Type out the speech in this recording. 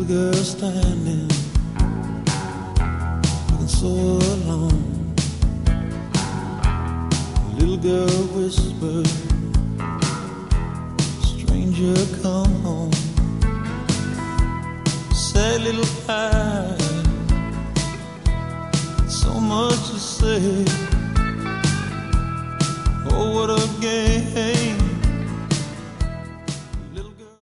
girl standing, looking so alone. The little girl whispered, stranger, come home. Sad little eyes, so much to say. Oh, what a game